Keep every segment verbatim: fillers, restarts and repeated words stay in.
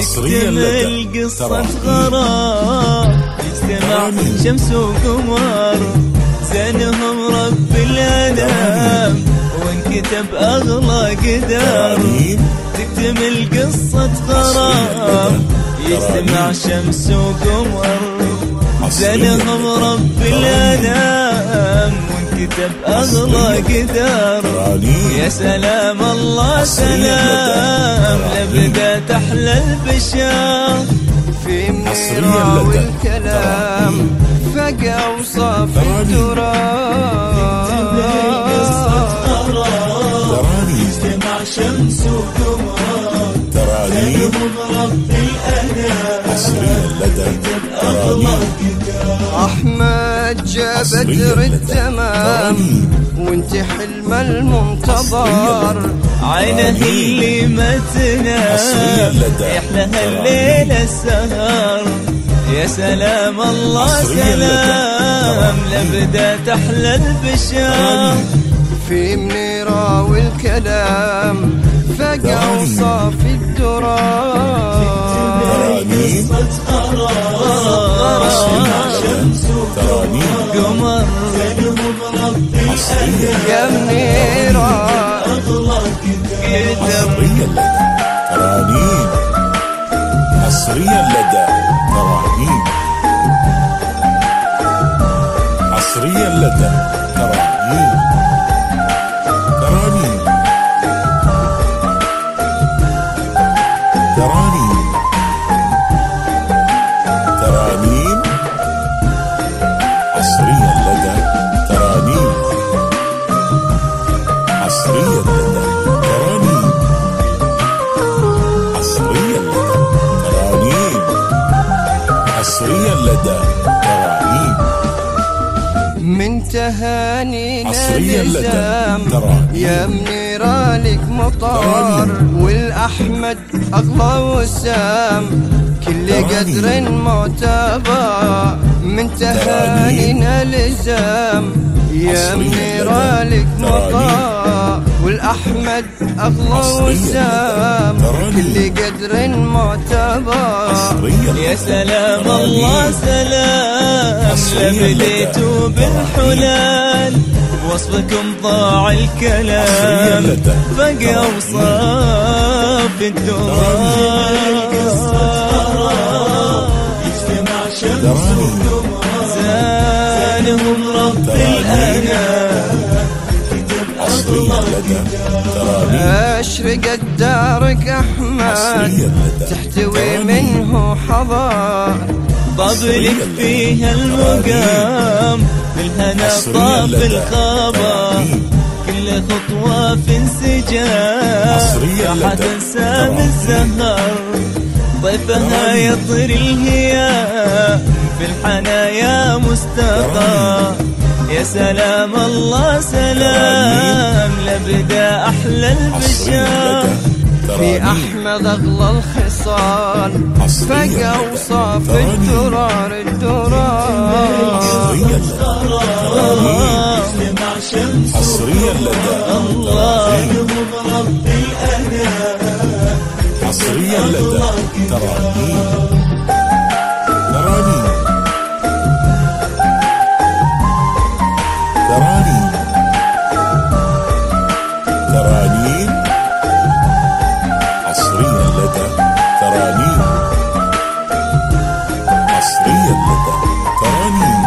تكتمل قصة غرام، يجتمع شمس وقمر زينهم رب الأنام، وانكتب أغلى قدر تكتمل قصة غرام، يجتمع شمس وقمر زينهم رب الأنام، وانكتب أغلى قدر. يا سلام الله سلام لبدأت أحلى البشر، في منيرة والكلام فقع وصاف التراب، يجتمع شمس وقمر زينهم رب الأنام، أحمد جاء بدر التمام وانت حلم المنتظر، عينه اللي ما تنام يحلها الليل السهر. يا سلام الله سلام لبدأت أحلى البشر، في منيرة والكلام فقع وصافي الدراب، قمر يا منيرة ترانيم حصريا لدى ترانيم، حصريا لدى ترانيم، ترانيم ترانيم ترانيم حصريا لدى ترانيم، حصريا لدى ترانيم، حصريا لدى ترانيم، حصريا لدى ترانيم، من تهانينا لزام يا منيرة لك مطار، والأحمد أغلى وسام كل قدر معتبر، من تهانينا لزام يا منيرة لك مطار، والأحمد أغلى وسام كل قدر معتبر. يا سلام الله سلام لبليتوا بالحلال، بوصفكم ضاع الكلام فقع وصاف الدراب، يجتمع شمس وقمر زانهم رب الأنام، أشرقت دارك أحمد تحتوي منه حضار، بابلك فيها المقام بالهنا طاف الخبر، كل خطوة في انسجام راح تنسى من الزهر، ضيفها يطري الهيام في الحنايا مستقر. يا سلام الله سلام لبدا أحلى البشر، في أحمد أغلى الخصال فقع وصاف الدرار الدرار، يجتمع شمس الله يوم رب الأنام، حصريا لدى ترانيم، ترانيم ترانيم ترانيم حصريا لدى ترانيم، حصريا لدى ترانيم،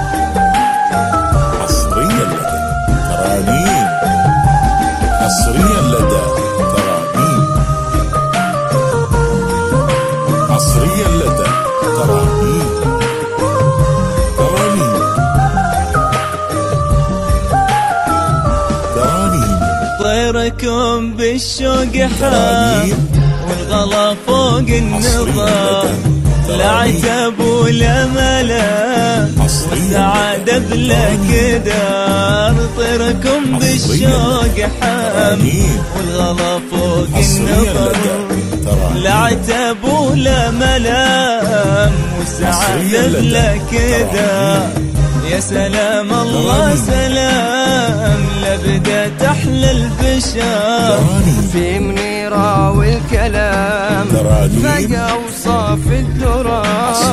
حصريا لدى ترانيم، حصريا لدى ترانيم، حصريا لدى ترانيم، ترانيم ترانيم. طيركم بالشوق حام والغلا فوق النظام، لا عتب ولا ملام والسعادة بلا كدار، طيركم بالشوق حام والغلا فوق النظام، لا عتب ولا ملام والسعادة بلا كدار. يا سلام الله سلام لبدأت أحلى البشر، في منيرة السيرة والكلام فقا وصاف الدرا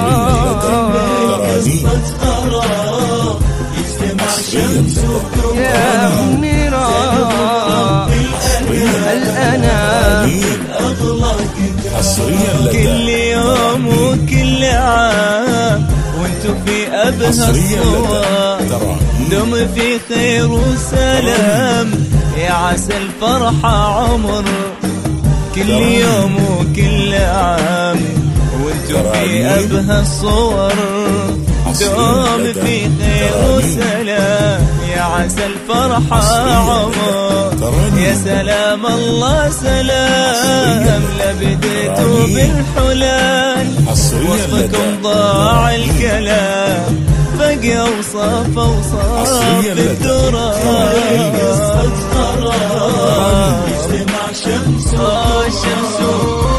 يا منيرة الأنام كل يوم وكل عام وانتو في أبهى الصور دم في خير وسلام يا عسى الفرحة عمر كل يوم وكل عام وانتو في أبهى الصور دوم في خير وسلام يا عسى الفرحة عمر يا سلام الله سلام لبديتوا بالحلال وصفكم ضاع الكلام بقى وصف وصف الدرا اجتمع شمس